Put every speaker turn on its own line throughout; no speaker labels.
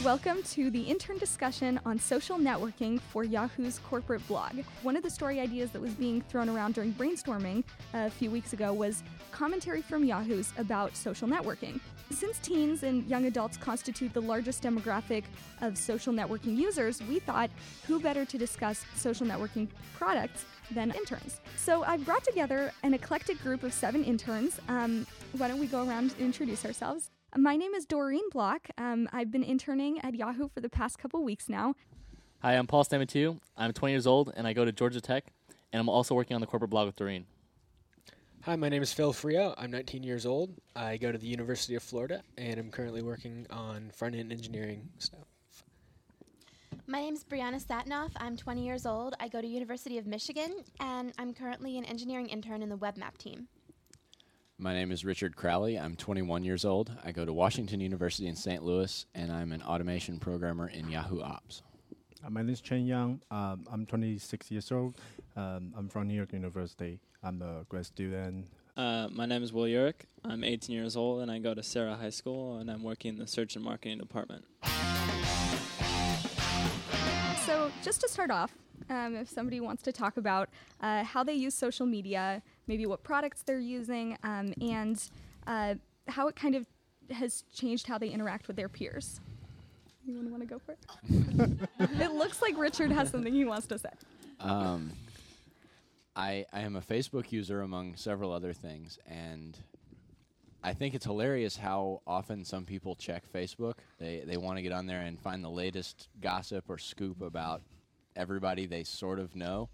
Welcome to the intern discussion on social networking for Yahoo's corporate blog. One of the story ideas that was being thrown around during brainstorming a few weeks ago was commentary from Yahoo's about social networking. Since teens and young adults constitute the largest demographic of social networking users, we thought who better to discuss social networking products than interns. So I've brought together an eclectic group of 7 interns. Why don't we go around and introduce ourselves? My name is Doreen Block. I've been interning at Yahoo for the past couple weeks now.
Hi, I'm Paul Stamatiu. I'm 20 years old, and I go to Georgia Tech, and I'm also working on the corporate blog with Doreen.
Hi, my name is Phil Frio. I'm 19 years old. I go to the University of Florida, and I'm currently working on front-end engineering stuff.
My name is Brianna Satnoff. I'm 20 years old. I go to University of Michigan, and I'm currently an engineering intern in the WebMap team.
My name is Richard Crowley. I'm 21 years old. I go to Washington University in St. Louis, and I'm an automation programmer in Yahoo Ops.
My name is Chen Yang. I'm 26 years old. I'm from New York University. I'm a grad student.
My name is Will Urick. I'm 18 years old, and I go to Sarah High School, and I'm working in the search and marketing department.
So just to start off, if somebody wants to talk about how they use social media, maybe what products they're using, and how it kind of has changed how they interact with their peers. Anyone want to go for it? It looks like Richard has something he wants to say.
I am a Facebook user among several other things, and I think it's hilarious how often some people check Facebook. They want to get on there and find the latest gossip or scoop about everybody they sort of know.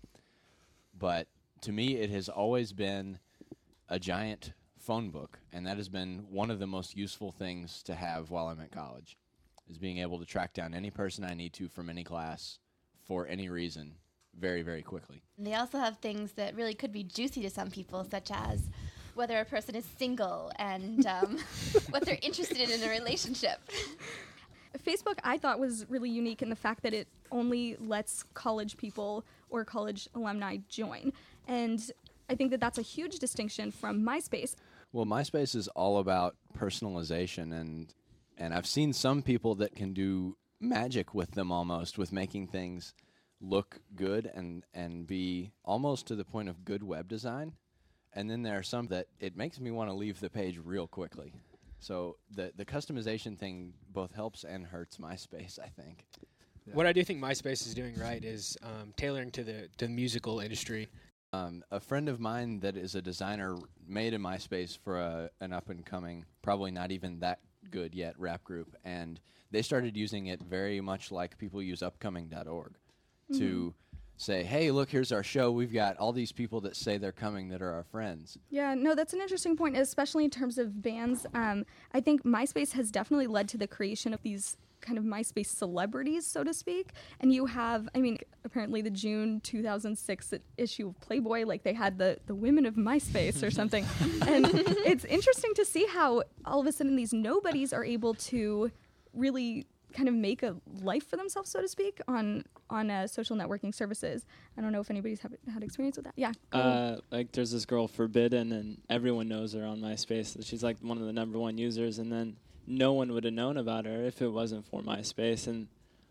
But to me, it has always been a giant phone book, and that has been one of the most useful things to have while I'm at college, is being able to track down any person I need to from any class for any reason very, very quickly.
And they also have things that really could be juicy to some people, such as whether a person is single and what they're interested in a relationship.
Facebook, I thought, was really unique in the fact that it only lets college people or college alumni join. And I think that that's a huge distinction from MySpace.
Well, MySpace is all about personalization, and I've seen some people that can do magic with them almost, with making things look good and be almost to the point of good web design. And then there are some that it makes me want to leave the page real quickly. So the customization thing both helps and hurts MySpace, I think.
Yeah. What I do think MySpace is doing right is tailoring to the musical industry.
A friend of mine that is a designer made a MySpace for an up-and-coming, probably not even that good yet, rap group. And they started using it very much like people use upcoming.org to say, hey, look, here's our show. We've got all these people that say they're coming that are our friends.
Yeah, no, that's an interesting point, especially in terms of bands. I think MySpace has definitely led to the creation of these kind of MySpace celebrities, so to speak. And you have, apparently the June 2006 issue of Playboy, like they had the women of MySpace or something. And it's interesting to see how all of a sudden these nobodies are able to really kind of make a life for themselves, so to speak, on social networking services. I don't know if anybody's had experience with that. Yeah.
Like there's this girl Forbidden, and everyone knows her on MySpace. She's like one of the number 1 users, and then no one would have known about her if it wasn't for MySpace. And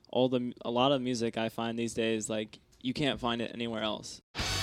a lot of music I find these days, like you can't find it anywhere else.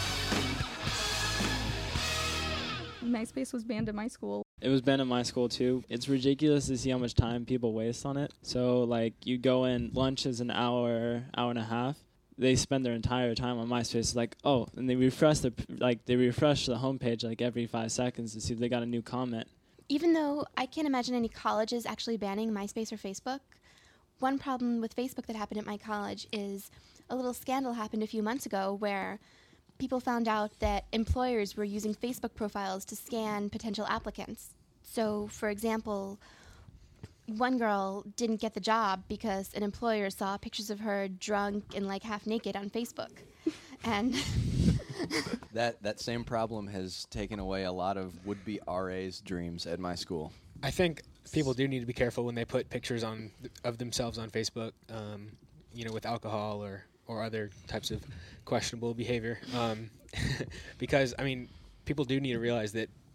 MySpace was banned at my school.
It was banned at my school too. It's ridiculous to see how much time people waste on it. So like you go in, lunch is an hour and a half. They spend their entire time on MySpace like, oh, and they refresh the homepage like every 5 seconds to see if they got a new comment.
Even though I can't imagine any colleges actually banning MySpace or Facebook, one problem with Facebook that happened at my college is a little scandal happened a few months ago where people found out that employers were using Facebook profiles to scan potential applicants. So, for example, one girl didn't get the job because an employer saw pictures of her drunk and like half naked on Facebook. And
that same problem has taken away a lot of would-be RA's dreams at my school.
I think people do need to be careful when they put pictures of themselves on Facebook, with alcohol or other types of questionable behavior. Because, people do need to realize that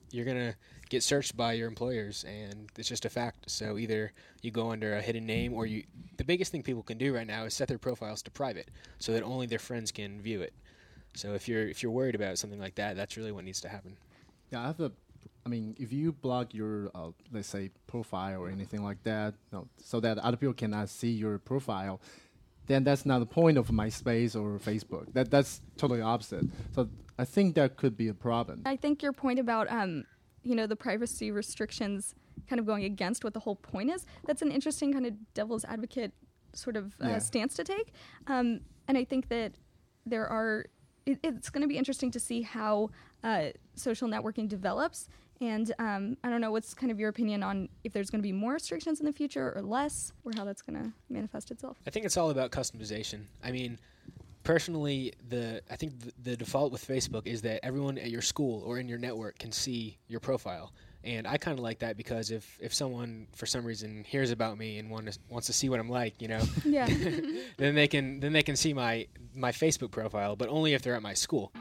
you're gonna get searched by your employers, and it's just a fact. So either you go under a hidden name, or the biggest thing people can do right now is set their profiles to private, so that only their friends can view it. So if you're worried about something like that, that's really what needs to happen.
Yeah, if you block your, let's say, profile or anything like that, so that other people cannot see your profile, then that's not the point of MySpace or Facebook. That's totally opposite. So I think that could be a problem.
I think your point about, the privacy restrictions kind of going against what the whole point is, that's an interesting kind of devil's advocate sort of stance to take. And I think that it's going to be interesting to see how social networking develops. And I don't know, what's kind of your opinion on if there's going to be more restrictions in the future or less, or how that's going to manifest itself?
I think it's all about customization. I mean, personally, I think the default with Facebook is that everyone at your school or in your network can see your profile. And I kind of like that, because if someone for some reason hears about me and wants to see what I'm like,
Yeah.
then they can see my Facebook profile, but only if they're at my school.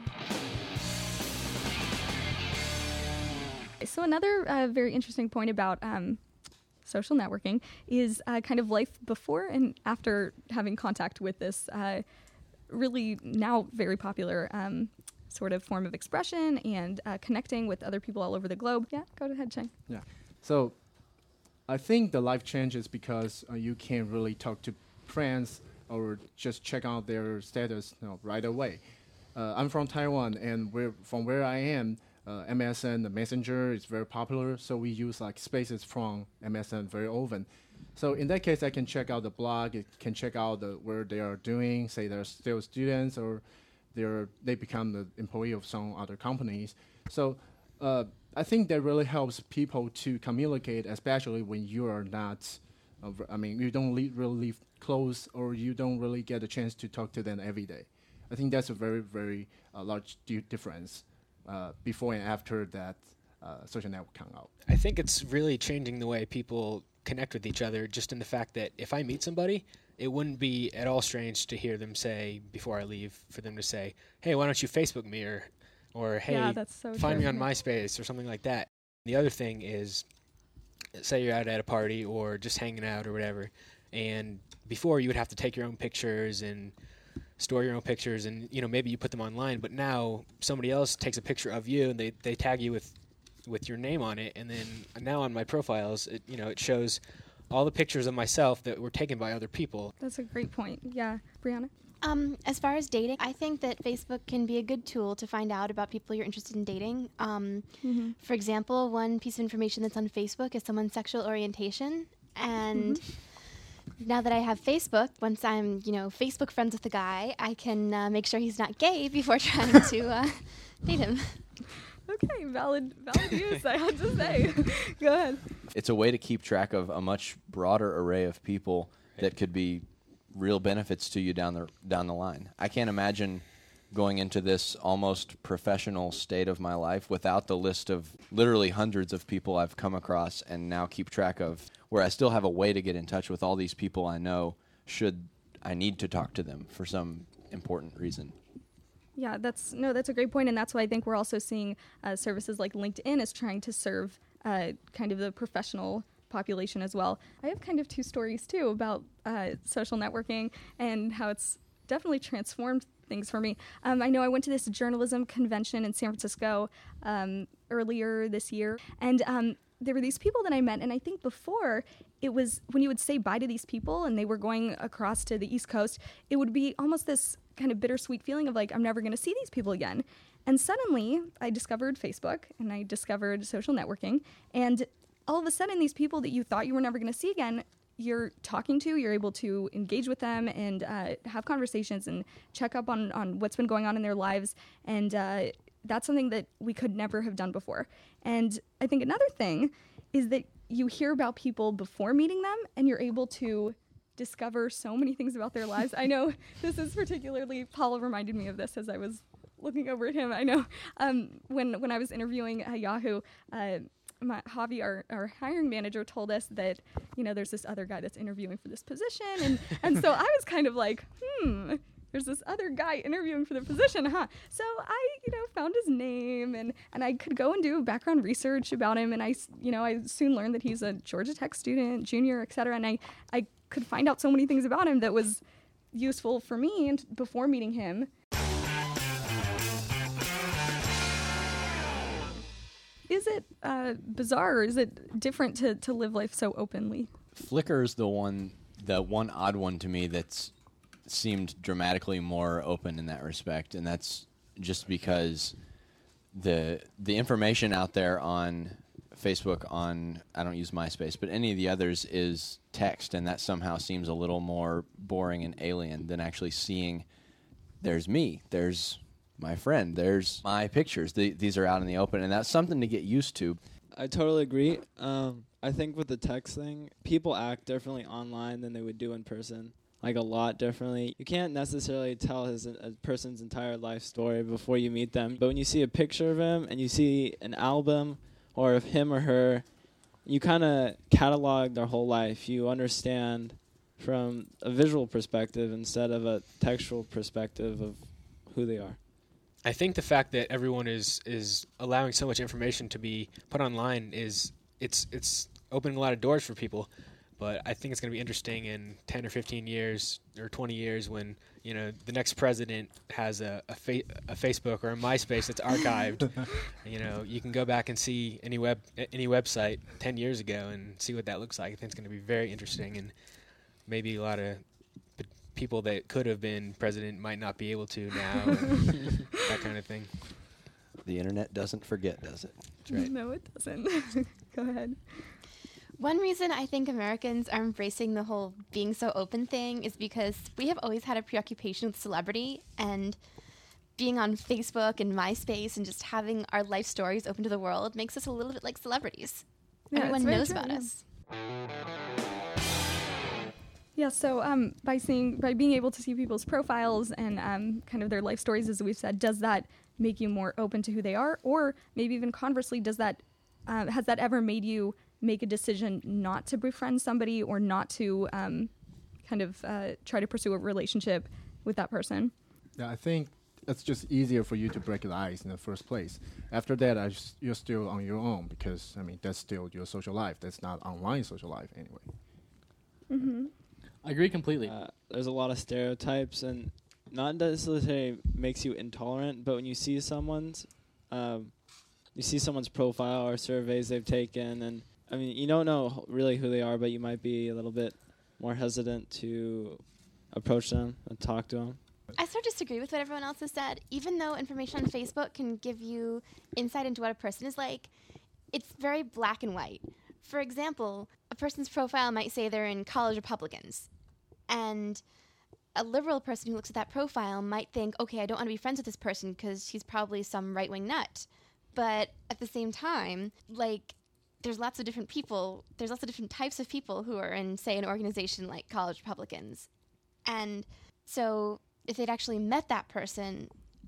So another very interesting point about social networking is kind of life before and after having contact with this really now very popular sort of form of expression and connecting with other people all over the globe. Yeah, go ahead, Cheng.
Yeah. So I think the life changes because you can't really talk to friends or just check out their status right away. I'm from Taiwan, and from where I am, MSN, the Messenger, is very popular, so we use spaces from MSN very often. So in that case, I can check out the blog, I can check out where they are doing, say they're still students or they become the employee of some other companies. So I think that really helps people to communicate, especially when you are not, you don't really live close, or you don't really get a chance to talk to them every day. I think that's a very, very large difference before and after that social network come out.
I think it's really changing the way people connect with each other, just in the fact that if I meet somebody, it wouldn't be at all strange to hear them say, before I leave, for them to say, hey, why don't you Facebook me, or hey,
yeah, that's so
find
true.
me on MySpace, or something like that. The other thing is, say you're out at a party or just hanging out or whatever, and before you would have to take your own pictures and store your own pictures, and maybe you put them online, but now somebody else takes a picture of you and they tag you with your name on it, and then now on my profiles it shows all the pictures of myself that were taken by other people.
That's a great point. Yeah. Brianna?
As far as dating, I think that Facebook can be a good tool to find out about people you're interested in dating. For example, one piece of information that's on Facebook is someone's sexual orientation, and now that I have Facebook, once I'm, Facebook friends with the guy, I can make sure he's not gay before trying to date him.
Okay, valid use, I have to say. Go ahead.
It's a way to keep track of a much broader array of people that could be real benefits to you down the line. I can't imagine going into this almost professional state of my life without the list of literally hundreds of people I've come across and now keep track of, where I still have a way to get in touch with all these people I know should I need to talk to them for some important reason.
Yeah, that's a great point, and that's why I think we're also seeing services like LinkedIn is trying to serve kind of the professional population as well. I have kind of two stories too about social networking and how it's definitely transformed things for me. I know I went to this journalism convention in San Francisco earlier this year, and there were these people that I met, and I think before it was when you would say bye to these people and they were going across to the East Coast, it would be almost this kind of bittersweet feeling of I'm never going to see these people again. And suddenly I discovered Facebook and I discovered social networking, and all of a sudden these people that you thought you were never going to see again, you're talking to, you're able to engage with them and have conversations and check up on what's been going on in their lives. And that's something that we could never have done before. And I think another thing is that you hear about people before meeting them and you're able to discover so many things about their lives. I know this is particularly, Paula reminded me of this as I was looking over at him. I know when I was interviewing at Yahoo, Javi, our hiring manager, told us that, there's this other guy that's interviewing for this position. And so I was kind of like, there's this other guy interviewing for the position, huh? So I, found his name, and I could go and do background research about him, and I soon learned that he's a Georgia Tech student, junior, etc. And I could find out so many things about him that was useful for me and before meeting him. Is it bizarre, or is it different to live life so openly?
Flickr's the one odd one to me that's seemed dramatically more open in that respect, and that's just because the information out there on Facebook, I don't use MySpace, but any of the others is text, and that somehow seems a little more boring and alien than actually seeing there's me, there's my friend, there's my pictures. These are out in the open, and that's something to get used to.
I totally agree. I think with the text thing, people act differently online than they would do in person. Like a lot differently. You can't necessarily tell a person's entire life story before you meet them. But when you see a picture of him and you see an album or of him or her, you kind of catalog their whole life. You understand from a visual perspective instead of a textual perspective of who they are.
I think the fact that everyone is allowing so much information to be put online it's opening a lot of doors for people. But I think it's going to be interesting in 10 or 15 years or 20 years when, the next president has a Facebook or a MySpace that's archived. You can go back and see any website 10 years ago and see what that looks like. I think it's going to be very interesting, and maybe a lot of people that could have been president might not be able to now, and that kind of thing.
The internet doesn't forget, does it?
That's right.
No, it doesn't. Go ahead.
One reason I think Americans are embracing the whole being so open thing is because we have always had a preoccupation with celebrity, and being on Facebook and MySpace and just having our life stories open to the world makes us a little bit like celebrities.
Yeah,
Everyone
it's very
knows
true,
about
yeah.
us.
Yeah, so by being able to see people's profiles and kind of their life stories, as we've said, does that make you more open to who they are? Or maybe even conversely, has that ever made you make a decision not to befriend somebody or not to try to pursue a relationship with that person?
Yeah, I think it's just easier for you to break the ice in the first place. After that, you're still on your own because, that's still your social life. That's not online social life anyway.
Mm-hmm.
I agree completely.
There's a lot of stereotypes, and not necessarily makes you intolerant, but when you see someone's profile or surveys they've taken, and you don't know really who they are, but you might be a little bit more hesitant to approach them and talk to them.
I sort of disagree with what everyone else has said. Even though information on Facebook can give you insight into what a person is like, it's very black and white. For example, a person's profile might say they're in college Republicans, and a liberal person who looks at that profile might think, okay, I don't want to be friends with this person because he's probably some right-wing nut. But at the same time, there's lots of different people, there's lots of different types of people who are in, say, an organization like college Republicans. And so if they'd actually met that person,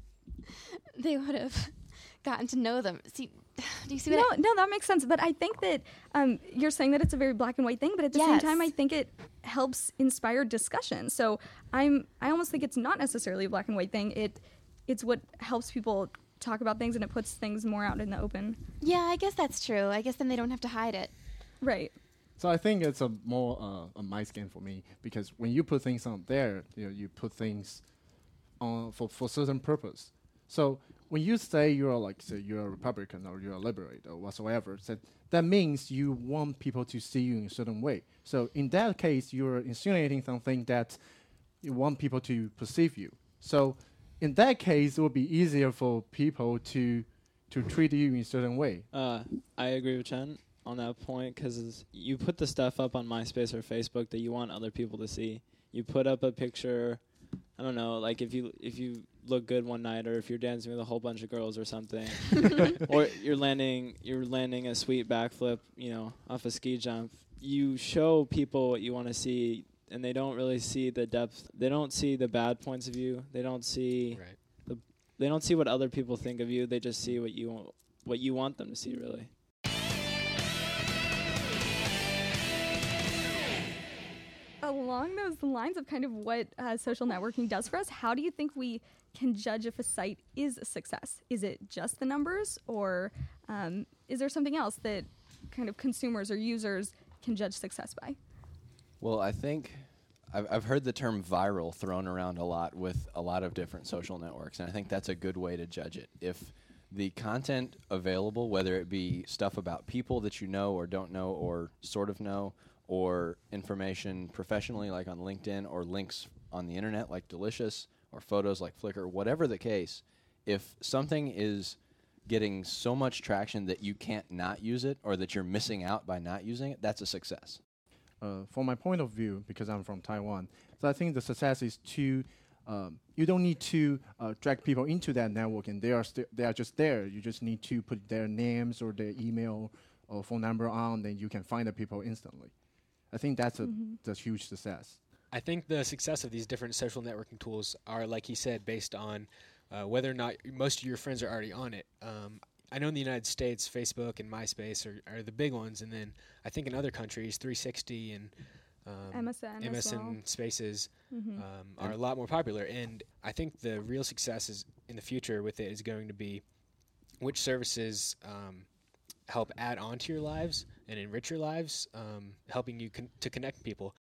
they would have gotten to know them. See, do you see what
No, that makes sense. But I think that you're saying that it's a very black and white thing, but at the same time, I think it helps inspire discussion. So I almost think it's not necessarily a black and white thing. It's what helps people talk about things, and it puts things more out in the open.
Yeah, I guess that's true. I guess then they don't have to hide it.
Right.
So I think it's a more a nice game for me, because when you put things on there, you put things on for certain purpose. So when you say you're a Republican or you're a liberal or whatsoever, that means you want people to see you in a certain way. So in that case, you're insinuating something that you want people to perceive you. So in that case, it would be easier for people to treat you in a certain way.
I agree with Chen on that point, because you put the stuff up on MySpace or Facebook that you want other people to see. You put up a picture, I don't know, like if you look good one night, or if you're dancing with a whole bunch of girls or something, or you're landing a sweet backflip, off a ski jump. You show people what you want to see, and they don't really see the depth. They don't see the bad points of you. They don't see they don't see what other people think of you. They just see what you want them to see, really.
along those lines of kind of what social networking does for us, how do you think we can judge if a site is a success? Is it just the numbers, or is there something else that kind of consumers or users can judge success by?
Well, I think I've heard the term viral thrown around a lot with a lot of different social networks, and I think that's a good way to judge it. If the content available, whether it be stuff about people that you know or don't know or sort of know, or information professionally like on LinkedIn, or links on the internet like Delicious, or photos like Flickr, whatever the case, if something is getting so much traction that you can't not use it, or that you're missing out by not using it, that's a success.
From my point of view, because I'm from Taiwan, so I think the success is to you don't need to drag people into that network, and they are just there. You just need to put their names or their email or phone number on, then you can find the people instantly. I think that's a huge success.
I think the success of these different social networking tools are, like he said, based on whether or not most of your friends are already on it. I know in the United States, Facebook and MySpace are the big ones, and then I think in other countries, 360 and
MSN as well.
Spaces are a lot more popular. And I think the real success is in the future with it is going to be which services help add on to your lives and enrich your lives, helping you to connect people.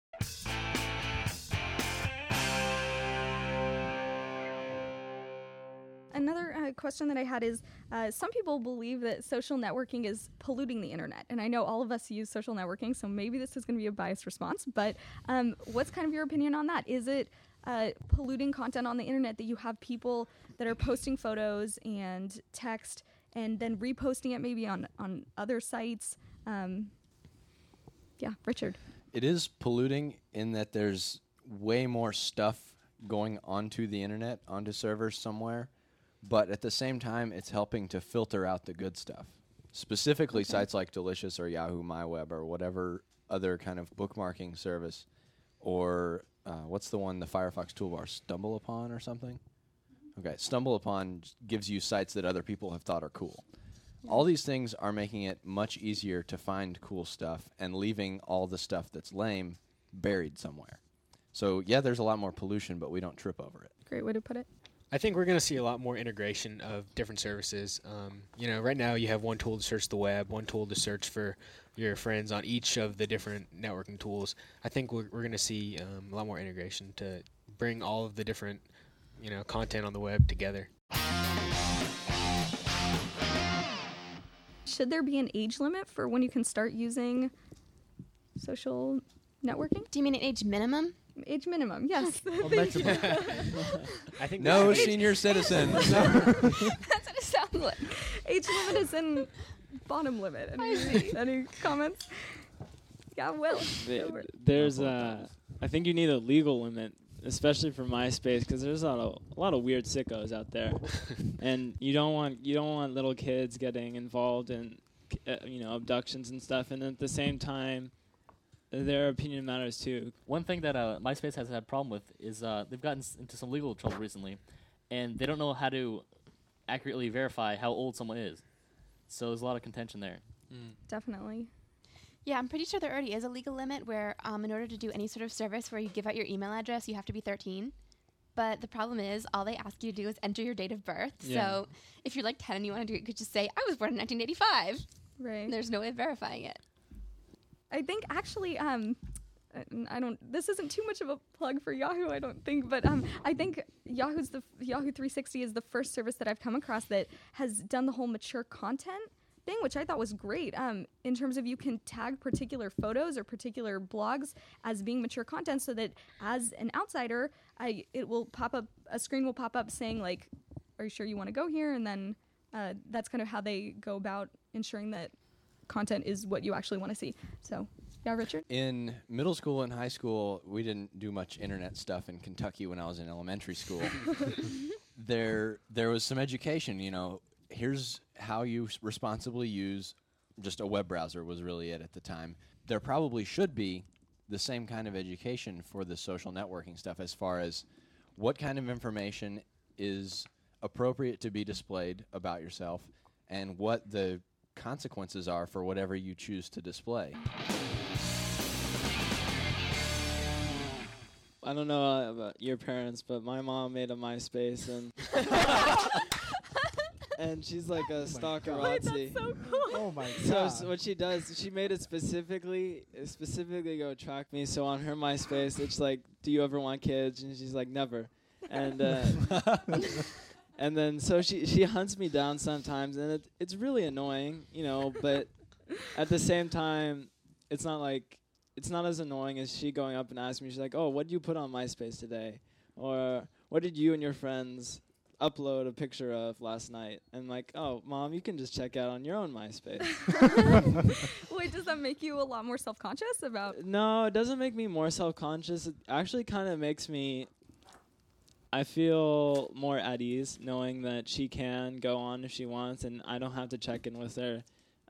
Another question that I had is, some people believe that social networking is polluting the internet. And I know all of us use social networking, so maybe this is going to be a biased response. But what's kind of your opinion on that? Is it polluting content on the internet that you have people that are posting photos and text and then reposting it maybe on other sites? Yeah, Richard.
It is polluting in that there's way more stuff going onto the internet, onto servers somewhere. But at the same time, it's helping to filter out the good stuff. Specifically, sites like Delicious or Yahoo MyWeb or whatever other kind of bookmarking service, or what's the one, the Firefox toolbar, StumbleUpon or something? Okay, StumbleUpon gives you sites that other people have thought are cool. All these things are making it much easier to find cool stuff and leaving all the stuff that's lame buried somewhere. So, yeah, there's a lot more pollution, but we don't trip over it.
Great way to put it.
I think we're going to see a lot more integration of different services. Right now you have one tool to search the web, one tool to search for your friends on each of the different networking tools. I think we're going to see a lot more integration to bring all of the different, content on the web together.
Should there be an age limit for when you can start using social networking?
Do you mean an age minimum?
Age minimum, yes.
I think
no senior citizens.
That's what it sounds like. Age limit is in bottom limit. Any comments? Yeah, Will.
There's I think you need a legal limit, especially for MySpace, because there's a lot of weird sickos out there, and you don't want little kids getting involved in abductions and stuff, and at the same time, their opinion matters too.
One thing that MySpace has had a problem with is they've gotten into some legal trouble recently, and they don't know how to accurately verify how old someone is. So there's a lot of contention there.
Definitely.
Yeah, I'm pretty sure there already is a legal limit where in order to do any sort of service where you give out your email address, you have to be 13. But the problem is all they ask you to do is enter your date of birth. Yeah. So if you're like 10 and you want to do it, you could just say, I was born in 1985.
Right.
There's no way of verifying it.
I think actually, this isn't too much of a plug for Yahoo, I don't think, but I think Yahoo 360 is the first service that I've come across that has done the whole mature content thing, which I thought was great. In terms of you can tag particular photos or particular blogs as being mature content, so that as an outsider, it will pop up, a screen will pop up saying like, "Are you sure you want to go here?" And then that's kind of how they go about ensuring that content is what you actually want to see. So, yeah, Richard?
In middle school and high school, we didn't do much internet stuff in Kentucky when I was in elementary school. There was some education, here's how you responsibly use just a web browser was really it at the time. There probably should be the same kind of education for the social networking stuff as far as what kind of information is appropriate to be displayed about yourself and what the consequences are for whatever you choose to display.
I don't know about your parents, but my mom made a MySpace, and and she's like a stalkerazzi.
So cool.
Oh my
So
god.
what she does, she made it specifically go attract me. So on her MySpace, it's like, do you ever want kids? And she's like, never. And and then so she hunts me down sometimes, and it's really annoying, you know. But at the same time, it's not as annoying as she going up and asking me. She's like, oh, what did you put on MySpace today? Or what did you and your friends upload a picture of last night? And like, oh, Mom, you can just check out on your own MySpace.
Wait, does that make you a lot more self-conscious about?
No, it doesn't make me more self-conscious. It actually kind of makes me, I feel more at ease knowing that she can go on if she wants, and I don't have to check in with her.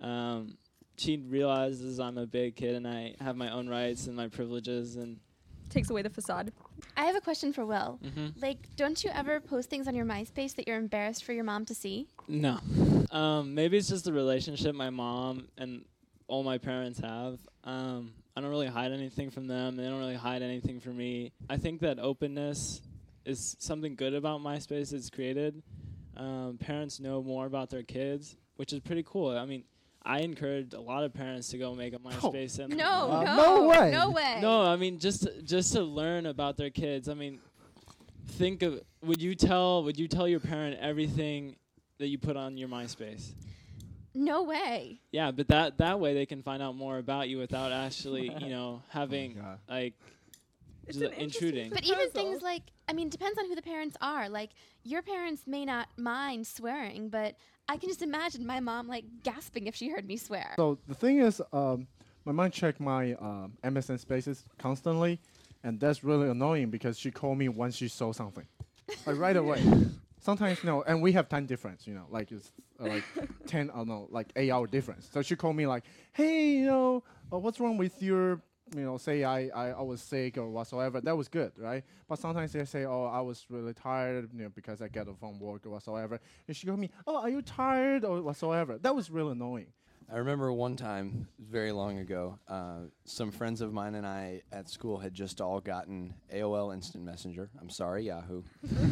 She realizes I'm a big kid and I have my own rights and my privileges, and
Takes away the facade.
I have a question for Will. Like, don't you ever post things on your MySpace that you're embarrassed for your mom to see?
no. Maybe it's just the relationship my mom and all my parents have. I don't really hide anything from them, and they don't really hide anything from me. I think that openness is something good about MySpace it's created. Parents know more about their kids, which is pretty cool. I mean, I encouraged a lot of parents to go make a MySpace. And
No way.
No way.
No, I mean just to learn about their kids. I mean, think of would you tell your parent everything that you put on your MySpace?
No way.
Yeah, but that way they can find out more about you without actually, having
God.
like
It's
just
an interesting
intruding.
But even things like, I mean, depends on who the parents are. Like, your parents may not mind swearing, but I can just imagine my mom, like, gasping if she heard me swear.
So the thing is, my mom checked my MSN Spaces constantly, and that's really annoying because she called me when she saw something, like right away. Sometimes, and we have time difference, like it's like 10, like 8-hour difference. So she called me like, hey, what's wrong with your, say I was sick or whatsoever. That was good, right? But sometimes they say, oh, I was really tired, because I get it from work or whatsoever. And she told me, oh, are you tired or whatsoever? That was really annoying.
I remember one time, very long ago, some friends of mine and I at school had just all gotten AOL Instant Messenger. I'm sorry, Yahoo.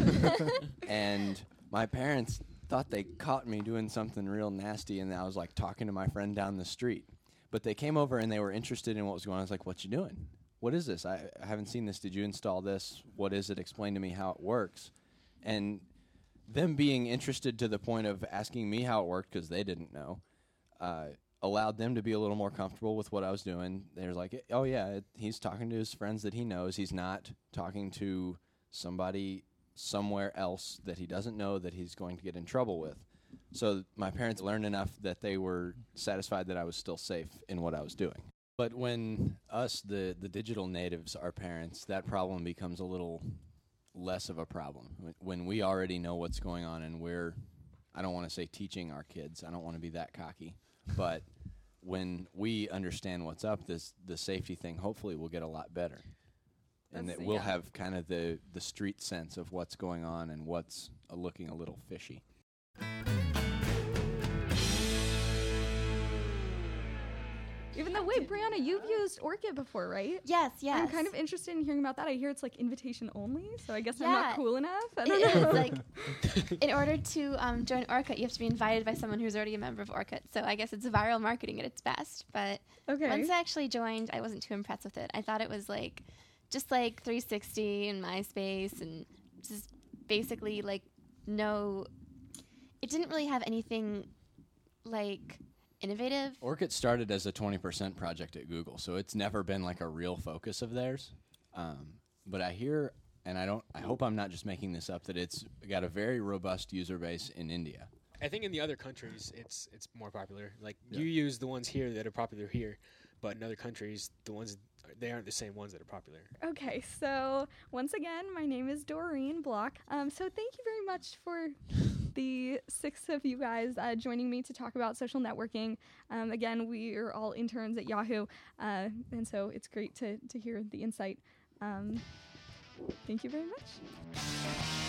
And my parents thought they caught me doing something real nasty, and I was like talking to my friend down the street. But they came over and they were interested in what was going on. I was like, what you doing? What is this? I haven't seen this. Did you install this? What is it? Explain to me how it works. And them being interested to the point of asking me how it worked because they didn't know, allowed them to be a little more comfortable with what I was doing. They were like, oh, yeah, he's talking to his friends that he knows. He's not talking to somebody somewhere else that he doesn't know that he's going to get in trouble with. So my parents learned enough that they were satisfied that I was still safe in what I was doing. But when us, the digital natives, are parents, that problem becomes a little less of a problem. When we already know what's going on and we're, I don't want to say teaching our kids, I don't want to be that cocky, but when we understand what's up, the safety thing hopefully will get a lot better. And that we'll have kind of the street sense of what's going on and what's looking a little fishy.
Even though, wait, Brianna, you've used Orkut before, right?
Yes.
I'm kind of interested in hearing about that. I hear it's like invitation only, so I guess I'm
Yeah.
not cool enough. I
It
don't
is,
know.
like, in order to join Orkut, you have to be invited by someone who's already a member of Orkut. So I guess it's viral marketing at its best. But
Okay.
once I actually joined, I wasn't too impressed with it. I thought it was like just like 360 and MySpace and just basically like it didn't really have anything like innovative.
Orkut started as a 20% project at Google, so it's never been like a real focus of theirs. But I hear, and I hope I'm not just making this up, that it's got a very robust user base in India.
I think in the other countries, it's more popular. Like, you use the ones here that are popular here, but in other countries, they aren't the same ones that are popular.
Okay, so once again, my name is Doreen Block. So thank you very much for the 6 of you guys joining me to talk about social networking. Again, we are all interns at Yahoo, and so it's great to hear the insight. Thank you very much.